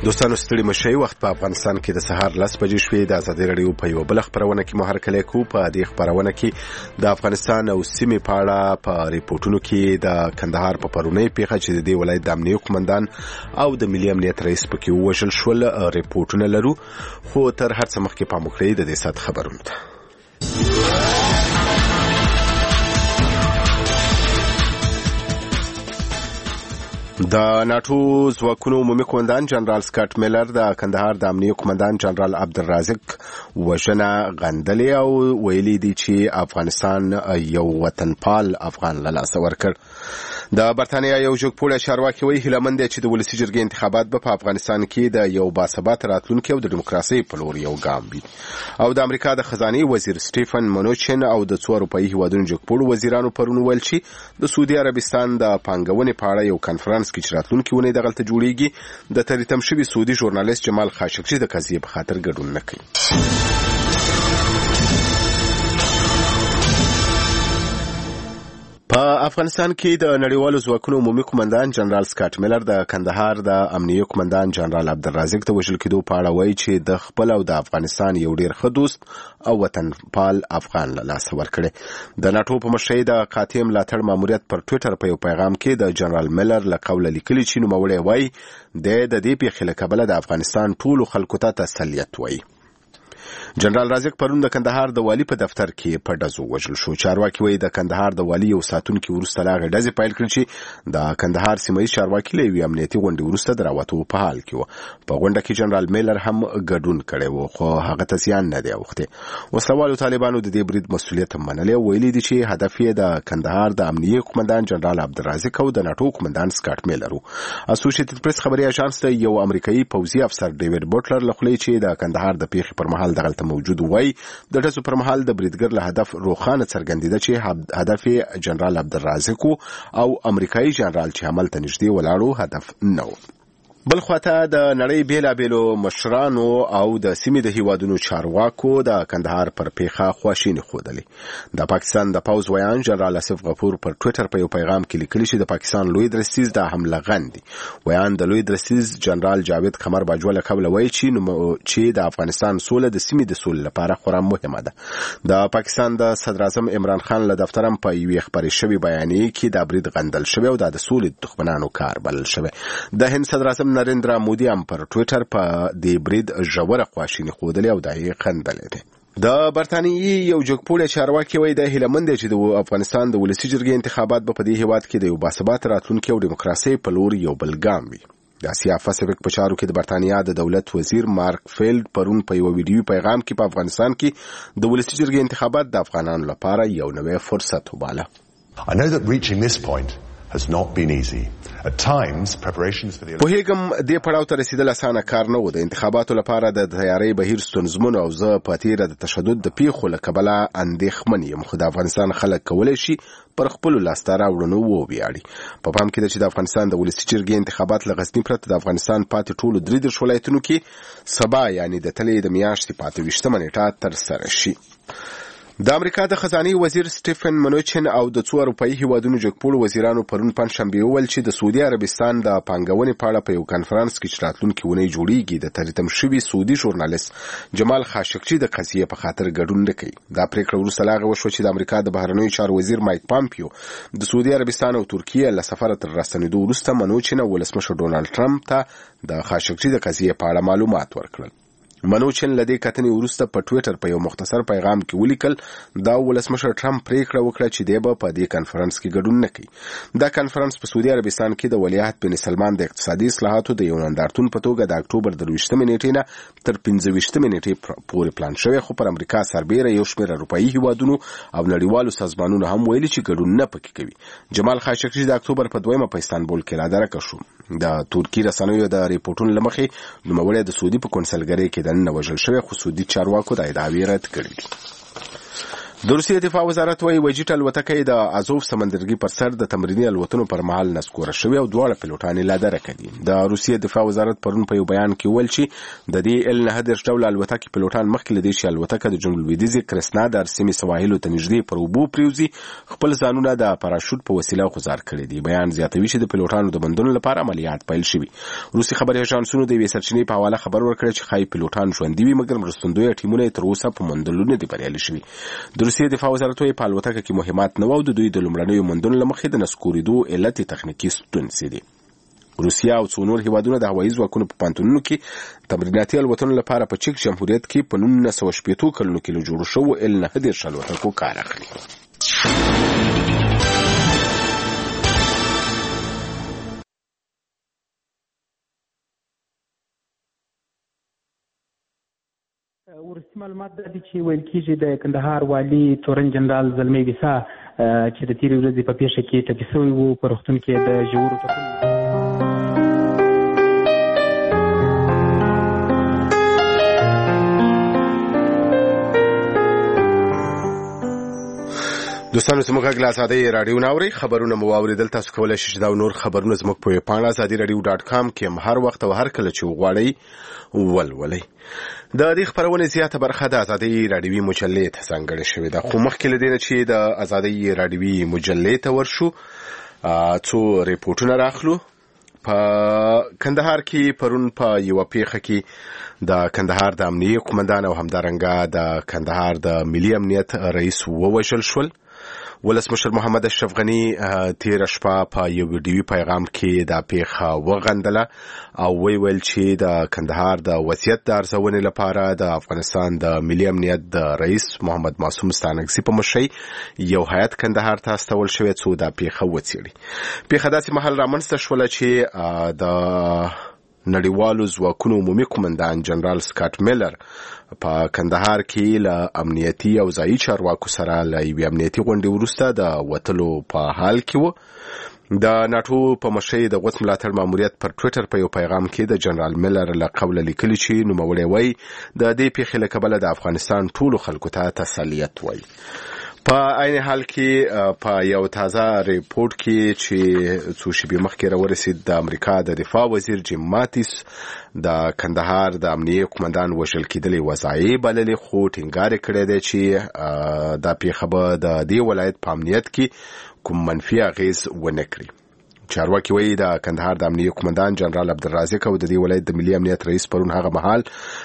دوستانو ستړي مشئ وخت په افغانستان کې د سهار 10 بجې شوې. د ازادي رادیو په یو بل خبرونه کې مو هرکلی کو. په دې خبرونه کې د افغانستان او سیمې په اړه په ریپورتونو کې د کندهار په پرونی پیښه چې د دې ولایت د امنیه قومندان او د ملي امنیت رئیس پکې وژل شول ریپورتونه لرو، خو تر هر څه مخکې پام وکړئ د دې سات خبرونه ته. د ناتو ځواکونو عمومي قومندان جنرال سکاټ میلر د کندهار د امنیه قومندان جنرال عبدالرازق وژنه غندلې او ویلي دي چې افغانستان یو وطنپال افغان له لاسه ورکړ. د برتانیا یو جګپوړی چارواکي وایي هیله مند دی چې د ولسي جرګې انتخابات به په افغانستان کې د یو باثباته راتلونکي او د دیموکراسۍ په لور یو ګام وي. او د امریکا د خزانې وزیر سټیفن منوچن او د څو اروپایي هیوادونو جګپوړو وزیرانو پرون ویل چې د سعودي عربستان د پانګونې په اړه یو کنفرانس کې چې راتلونکي ونې دغلته جوړیږي د تریتم شوي سعودي ژورنالیست جمال خاشقجي د قضیې په خاطر ګډون نه کوي. په افغانستان کې د نړیوالو ځواکونو عمومي قومندان جنرال سکاټ میلر د کندهار د امنیه قومندان جنرال عبدالرازق د وژل کېدو په اړه وایي چې د خپل او د افغانستان یو ډیر ښه دوست او وطنپال افغان له لاسه ورکړی. د ناټو په مشرۍ د قاطع ملاتړ ماموریت پر ټویټر په یو پیغام کې د جنرال میلر له قوله لیکلي چې نوموړی وایي د دې پیښې له کبله د افغانستان ټولو خلکو ته تسلیت وایي. جنرال رازق پرون د کندهار د والی په دفتر کې په ډزو وژل شو. چارواکي وایي د کندهار د والی یو ساتونکي وروسته لاغې ډزې پیل کړې چې د کندهار سیمه ییز چارواکي له یوې امنیتي غونډې وروسته د راوتو په حال کې و. په غونډه کې جنرال میلر هم ګډون کړی و، خو هغه ته زیان نه دی اوښتی. وسلوالو طالبانو د دې برید مسؤلیت هم منلی او ویلي دي چې هدف یې د کندهار د امنیه قومندان جنرال عبدالرازق او د ناټو قومندان سکاټ میلر و. اسوسییټډ پریس خبري اژانس ته یو امریکایي پوځي افسر ډیوډ بوټلر له خولې چې د کندهار د پیښې پر مهال دغلته موجود وای د ډزو پر مهال د بریدګر له هدف روښانه څرګندېده چې هدف جنرال عبدالرازق او امریکایي جنرال چې عمل ته نږدې ولاړو هدف نه و. بل خواته د نړۍ بیلابیلو مشرانو او د سیمې د هیوادونو چارواکو د کندهار پر پیښه خواشیني ښودلې. د پاکستان د پوځ ویان جنرال اسف غفور پر ټویټر په یو پیغام کې لیکلي چې د پاکستان لوی درستیز د حمله غندي. ویان د لوی درستیز جنرال جاوید قمر باجوه له قوله وایي چې د افغانستان سوله د سیمې د سولې لپاره خورا مهمه ده. د پاکستان د صدر اعظم عمران خان له دفتر هم په یوې خبرې شوې بیانیې کې د برید غندل شوی او د سولې دښمنانو کار بلل شوی. د هند صدر اعظم نریندرا مودي هم پر ټویټر په دې برید ژوره خواشیني ښودلې او دا یې خندلې ده. د برتانیې یو جګپوړی چارواکي وایي د هیله مند دی چې د افغانستان د ولسي جرګې انتخابات به په دې هیواد کې د یو باثباته راتلونکي او دیموکراسۍ په لور یو بل ګام وي. د اسیا پاسفیک په چارو کې د برتانیا د دولت وزیر مارک فیلډ پرون په یو ویډیوي پیغام کې په افغانستان کې د ولسي جرګې انتخابات د افغانانو لپاره یو نوې فرصت وباله. I know that reaching this point has not been easy. At times, preparations for the پوهیږم دې پړاو ته رسیدل اسانه کار نه و. د انتخاباتو لپاره د تیاری بهیر ستونزمن او زه په تیره د تشدد د پیښو له کبله اندېښمن یم، خو د افغانستان خلک کولی شي پر خپلو لاسته راوړنو وویاړي. په پام کې ده چې د افغانستان د ولسي جرګې انتخابات له غزني پرته د افغانستان پاتې ټولو 33 ولایتونو کې سبا یعنی د تلې د میاشتې 25 نیټه ترسره شي. د امریکا د خزانې وزیر سټیفن منوچن او د څو اروپایي هیوادونو جګپوړو وزیرانو پرون پنجشنبه وویل چې د سعودي عربستان د پانګونې په اړه په یو کنفرانس کې چې راتلونکي ونې جوړیږي د تریتم شوي سعودي ژورنالیست جمال خاشقجي د قضیې په خاطر ګډون نه کوي. دا پریکړه وروسته لا وشوه چې د امریکا د بهرنیو چارو وزیر مایک پامپیو د سعودي عربستان او ترکیه له سفر تر راستنېدو وروسته منوچن او ولسمشر ډونالد ټرمپ ته د خاشقجي د قضیې په اړه معلومات ورکړل. منوچن لدې کتنې وروسته په ټویټر په یو مختصر پیغام کې ولیکل دا ولسمشر ټرمپ پریکړه وکړه چې دی به په دې کنفرانس کې ګډون نه کوي. دا کنفرانس په سعودي عربستان کې د ولیعهد بن سلمان د اقتصادي اصلاحاتو د یو نندارتون په توګه د اکتوبر 23 نیټې نه تر 15 نیټې پورې پلان شوی، خو پر امریکا سربیره یو شمېر اروپایي هیوادونو او نړیوالو سازمانونو هم ویلي چې ګډون نه پکې کوي. جمال خاشقجي د اکتوبر په 2 په استانبول کې رادرکه شو. د ترکی رسنیو د ریپورتونو لمخې نوموړی د سعودي په کنسلګرۍ کې د نن وژل شوی، خو سعودي چارواکو دا ادعاوې رد کړې دي. د روسیې دفاع وزارت وايي وجیټ الوتکه د ازوف سمندرګي پر سر د تمریني الوتنو پر مهال نسکوره شوې او دواړه پیلوټان لا درک دي. د روسیې دفاع وزارت پرون په یو بیان کې ویل چې د دې ال-9 ډول الوتکې پیلوټان مخکې لدې چې الوتکه د جنوب لویدیځ کرسنادار سیمې سواحلو ته نږدې پر اوبو پریوزي خپل ځانونه د پاراشوټ په وسیله غوځار کړي دي. بیان زیاتوي چې د پیلوټانو د بندولو لپاره عملیات پیل شوي. روسي خبري اژانسونو د یوې سرچینې په حواله خبر ورکړی چې ښایي پیلوټان ژوندي وي مګر مرستندویه ټیمونه تر اوسه په موندلو نه دي بریالي شوي. د روسیې دفاع وزارت وايي په الوتکه کې مهمات نه و او د دوی د لومړنیو موندنو له مخې د نسکورېدو علت تخنیکي ستونزې دي. روسیا او څو نور هیوادونه د هوایي ځواکونو په پانتونونو کې تمریناتي الوتنو لپاره په چک جمهوریت کې په 1980 کلونو کې له جوړو شوو ال-9 الوتکو کار اخلي. ورستی معلومات دا دي چې ویل کېږي د کندهار والي تورن جنرال زلمی ویسا چې د تېرې ورځې په پیښه کې ټپي شوی و په روغتون کې د ژورو ټپونو دوستانو زموږ غږ له ازادۍ راډیو نه اورئ. خبرونه مو واورېدل. تاسو کولی شئ چې دا نور خبرونه زموږ په ویبپاڼه ازادي-radio.com کې هر وخت او هر کله چې وغواړئ ولولئ. د دې خبرونې زیاته برخه د ازادۍ راډیوي مجلې ته ځانګړې شوې ده. خو مخکې له دې نه چې د ازادۍ راډیوي مجلې ته ورشو څو ریپورټونه راخلو. په کندهار کې پرون په یوه پیښه کې د کندهار د امنیه قومندان او همدارنګه د کندهار د ملي امنیت رئیس ووژل شول. ولسمشر محمد اشرف غنی تیر شپه په یو ویډیوي پیغام کې دا پیښه وغندله او ویل چې د کندهار د وضعیت د ارزونې لپاره د افغانستان د ملي امنیت د رئیس محمد معصوم ستانکزي په مشرۍ یو هیئت کندهار ته استول شوی څو دا پیښه وڅېړي. پیښه داسې مهال رامنځته شوله چې د نړیوالو ځواکونو عمومي قومندان جنرال سکاټ میلر په کندهار کې له امنیتي او ځایي چارواکو سره له یوې امنیتي غونډې وروسته د وتلو په حال کې و. د ناټو په مشرۍ د غوڅ ملاتړ ماموریت پر ټویټر په یو پیغام کې د جنرال میلر له قوله لیکلي چې نوموړی وایي د دې پیښې له کبله د افغانستان ټولو خلکو ته تسلیت وایي. په عین حال کې په یو تازه ریپورت کې چې څو شېبې مخکې راورسېد د امریکا د دفاع وزیر جیم ماتیس د کندهار د امنیه قومندان وژل کېدلې وضعیې بللې خو ټینګار کړی دی چې دا پیښه به د دې ولایت په امنیت کې کوم منفي اغیز ونه کړي. چارواکي وایي د کندهار د امنیه قومندان جنرال عبدالرازق او د دې ولایت د ملي امنیت رئیس پرون هغه مهال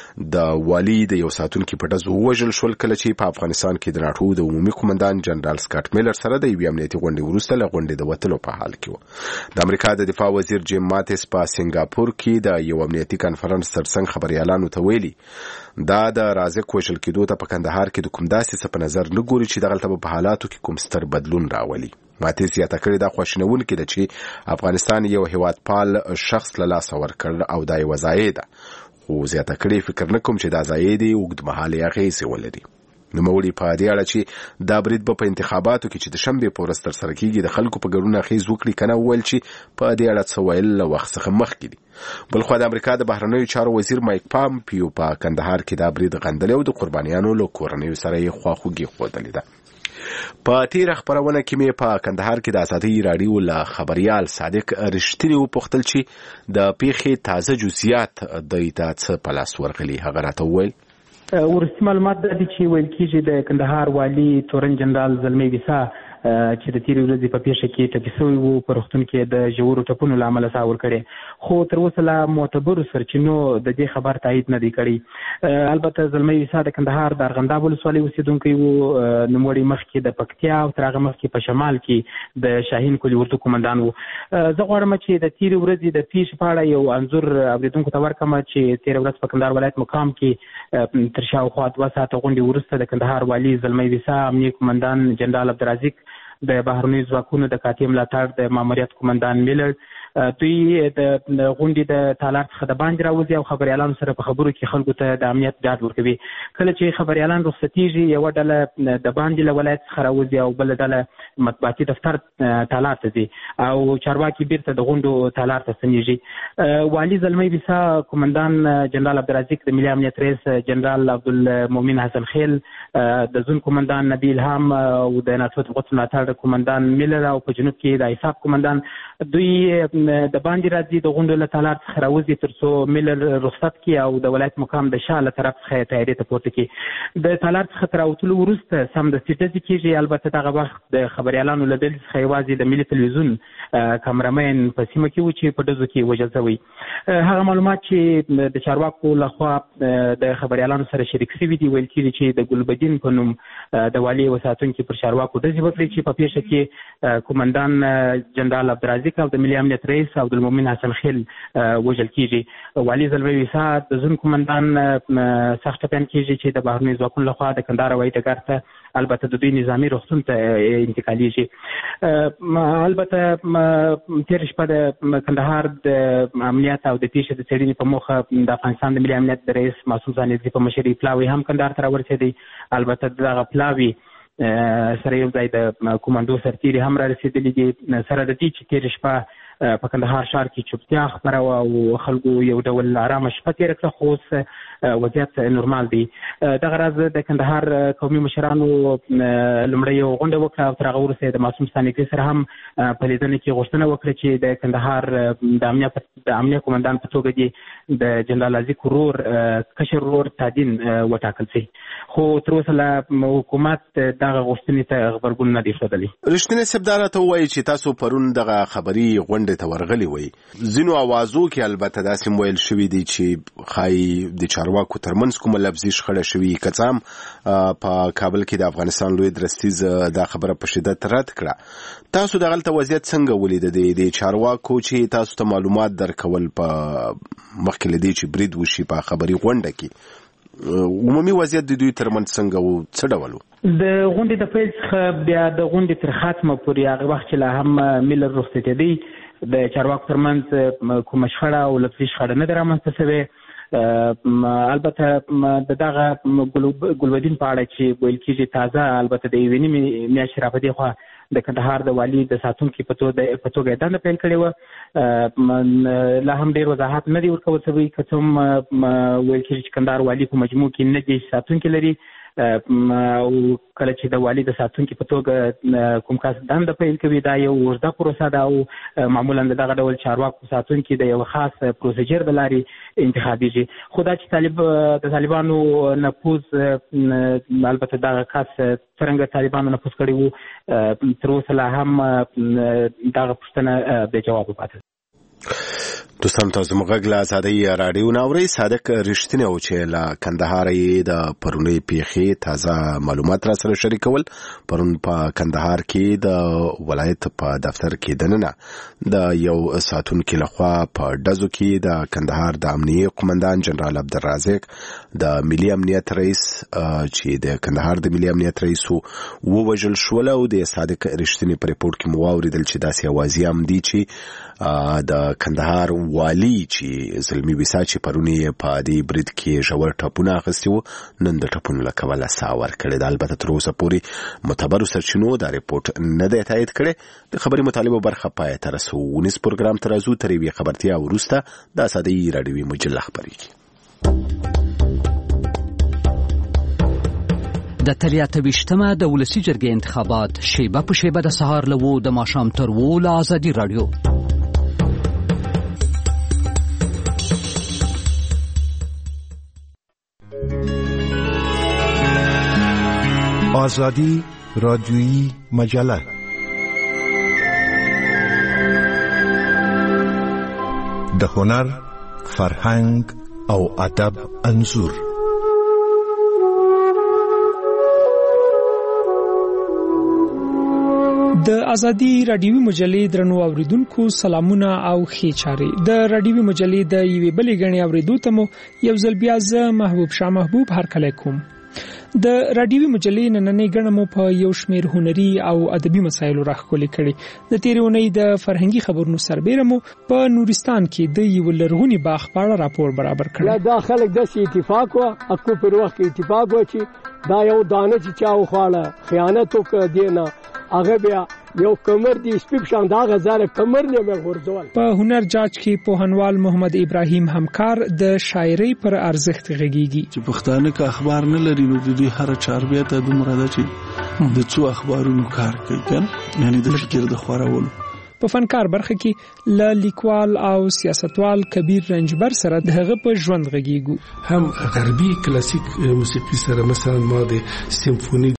د والي د یو ساتونکي په ډز ووژل شول کله چې په افغانستان کې د ناټو د عمومي قومندان جنرال سکاټ میلر سره د یوې امنیتي غونډې وروسته له غونډې د وتلو په حال کې و. د امریکا د دفاع وزیر جیم ماتیس په سنګاپور کې د یو امنیتي کانفرنس ترڅنګ خبريالانو ته ویلي دا د رازق وژل کېدو ته په کندهار کې د کوم داسې څه په نظر نه ګوري چې دغلته په حالاتو کې کوم ستر بدلون راولي. ماتیس زیاته کړې دا خواشینونکې ده چې افغانستان یو هیوادپال شخص له لاسه ورکړ او دا یوه ضایع ده. خو زیاته کړې فکر نه کوم چې دا ضایع دي اوږدمهالې اغېزې ولري. نوموړي په دې اړه چې دا برید به په انتخاباتو کې چې د شنبې په ورځ ترسره کېږي د خلکو په ګډون اغېز وکړي که نه وویل چې په دې اړه څه ویل له وخت څخه مخکې دي. بلخوا د امریکا د بهرنیو چارو وزیر مایک پامپیو په کندهار کې دا برید غندلی او د قربانیانو له کورنیو سره یې خواخوږي ښودلې ده. په تیره خبرونه کې مې په کندهار کې د ازادۍ راډیو له خبریال صادق رښتینی وپوښتل چې د پیښې تازه جزئیات دوی ته څه په لاس ورغلي. هغه راته وویل ورستی معلومات دا دي چې ویل کېږي د کندهار والي تورن جنرال زلمی ویسا چې د تېرې ورځې په پیښه کې ټپي شوی و په روغتون کې د ژورو ټپونو له امله ساه ورکړې، خو تر اوسه له معتبرو سرچینو د دې خبر تایید نه دی کړی. البته زلمی ویسا د کندهار د ارغنداب ولسوالۍ اوسېدونکی و، نوموړی مخکې د پکتیا او تر هغه مخکې په شمال کې د شاهین کلي اردو قومندان و. زه غواړم چې د تېرې ورځې د پیښې په اړه یو انځور اورېدونکو ته ورکړم چې تېره ورځ په کندهار ولایت مقام کې تر شاوخوا 2 ساعته غونډې وروسته د کندهار والي زلمی ویسا، امنیه قومندان جنرال عبدالرازق، د بهرنیو ځواکونو د قاطع ملاتړ د ماموریت قومندان میلر دوی د غونډې د تالار څخه د باندې راوځي او خبريالانو سره په خبرو کې خلکو ته د امنیت ډاډ ورکوي. کله چې خبريالان رخصتیږي یو ډله د باندې له ولایت څخه راوځي او بل ډله مطبوعاتي دفتر تالار ته ځي او چارواکي بیرته د غونډو تالار ته ستنیږي. والي زلمی بیسا قومندان جنرال عبدالرزاق د ملي امنیت رئیس جنرال عبدالمؤمن حسن خیل د زون قومندان نبی الهام او د ناتو د قدس ملاتړ قومندان میلر او په جنوب کې د ایساف قومندان دوی د باندې راځي د غونډو له تالار څخه راوځي ترڅو میلر رخصت کړي او د ولایت مقام د شاله طرف څخه تیاری ته پورته کړي. د تالار څخه تر راوتلو وروسته سم د سټډي کېږي. البته دغه وخت د خبريالانو له ډلې څخه یوازې د ملي تلویزیون کامرامین په سیمه کې و چې په ډزو کې وژل شوی. هغه معلومات چې د چارواکو لخوا د خبريالانو سره شریک شوي دي ویل کېږي چې د ګلبدین په نوم د والي وساتونکي پر چارواکو ډزې وکړي چې په پیښه کې قومندان جنرال عبدالرزاق او د ملي امنیت رئیس عبدالمؤمن حسن خیل وژل کېږي. والي زلمی بیسا د زون قومندان سخت ټپیان کېږي چې د بهرنیو ځواکونو لخوا د کندهار هوایي ډګر ته البته د دوی نظامي روغتون ته انتقالیږي. البته تیر شپه د کندهار د امنیت او د پیښې د څېړنې په موخه د افغانستان د ملي امنیت د رئیس معصوم ځانګړي په مشرۍ پلاوی هم کندهار ته راورسېدی. البته دغه پلاوی سره یو ځای د کوماندو سرتیري هم را رسېدلي دي. سره د دې چې تیر شپه په کندهار ښار کې چوپتیا خپره وه او خلکو یو ډول ارامه شپه تېره کړه، خو اوس وضعیت نورمال دی. دغه راز د کندهار قومي مشرانو لومړی یو غونډه وکړه او تر هغه وروسته د معصوم ستانکزي سره هم په لیدنه کې غوښتنه وکړه چې د کندهار د امنیه قومندان په توګه دې د جنرال عزیق ورور کشر ورور تادین وټاکل شي. خو تر اوسه له حکومت دغه غوښتنې ته غبرګون نه دی ښودلی. رښتینی صاحب دا راته ووایي چې تاسو پرون دغه خبري غونډې ته ورغلي وئ. ځینو اوازو کې البته داسې ویل شوي دي چې ښایي د چارواکو ترمنځ کومه لفظي شخړه شوي. که څه هم په کابل کې د افغانستان لوی درستیز دا خبره په شدت رد کړه. تاسو دغلته وضعیت څنګه ولید د چارواکو چې تاسو ته معلومات درکول په مخکې له دې چې برید وشي په خبري غونډه کې؟ عمومي وضعیت د دوی ترمنځ څنګه و، څه ډول و؟ د غونډې د پیل څخه بیا د غونډې تر ختمه پورې هغه وخت چې لا هم میلر رخصتېدی د چارواکو ترمنځ کومه شخړه او لفظي شخړه نه ده رامنځته شوې. البته د دغه ګلبدین په اړه چې ویل کېږي تازه البته د یوې نیمې میاشتې راپدې خوا د کندهار د والي د ساتونکي په توګه دنده پیل کړې وه. لا هم ډېر وضاحت نه دی ورکول شوی. که څه هم ویل کېږي چې کندهار والي په مجموع کې 9 دېرش ساتونکي لري او کله چې د والي د ساتونکي په توګه کوم کس دنده پیل کوي دا یو اوږده پروسه ده او معمولا د دغه ډول چارواکو ساتونکي د یو خاص پروسیجر د لارې انتخابیږي. خو دا چې د طالبانو نفوذ البته دغه کس څرنګه طالبانو نفوذ کړی وو تر اوسه لا هم دغه پوښتنه بې جوابه پاتې. دوستان تاسو موږ له ازادۍ راډیو نه اورئ. صادق رښتینی و چې له کندهار یې د پرونۍ پیښې تازه معلومات را سره شریکول. پرون په کندهار کې د ولایت په دفتر کې دننه د یو ساتونکي لخوا په ډزو کې د کندهار د امنیه قومندان جنرال عبدالرزاق د ملي امنیت رئیس چې د کندهار د ملي امنیت رئیس ووژل شول او د صادق رښتینی په ریپورت کې مو واوریدل چې داسې اوازې هم دي چې د کندهار والی چې زلمی بیسا چې پرونی په دې برید کې ژور ټپونه اخیستي وو نن د ټپونو له کبله ساه ورکړې ده. البته تر اوسه پورې معتبرو سرچینو دا ریپورټ نه دی تایید کړی. د خبري مطالبه برخه پای ته رسو. ونیس پروګرام تر ازو تر یوې خبرتیا وروسته د ازادۍ راډیوي مجله خبرېږي. د 23مه د ولسي جرګې انتخابات شیبه په شیبه د سهار له 2 د ماښام تر 2 له ازادي راډیو. آزادی رادیویی مجله د هنر، فرهنګ او ادب انځور. د ازادي رادیوي مجلې درنو اوریدونکو سلامونه او ښې چارې. د رادیوي مجلې د یوې بلې غړي اوریدو ته مو یو ځل بیا زه محبوب شاه محبوب هرکلی کوم. د رادیوي مجلې نننۍ ګڼه مو په یو شمېر هنري او ادبي مسایلو راښکلې کړي. د تېرې اونۍ د فرهنګي خبرونو سربېره مو په نورستان کې د یو لرغوني باغ په اړه راپور برابر کړی. دا خلک داسې اتفاق و اکو پر وخت کې اتفاق و چې دا یو دانه چې چا وخواړه خیانت وکړ دینه هغه بیا یو کمر دی سپیب شان دا غزاره کمر نه مې غورځول. په هنر جاج کې پوهنوال محمد ابراهیم همکار د شاعرۍ پر ارزښت غږیږي چې پښتانه کا اخبار نه لري نو د دې هر چاربیا ته دومره ده چې د څو اخبارونو کار کوي کنه یعنی د فکر د خورولو. په فنکار برخه کې ل لیکوال او سیاستوال کبیر رنجبر سره دغه په ژوند غږیږو. هم غربي کلاسیک موسیقي سره مثلا ما د سیمفونی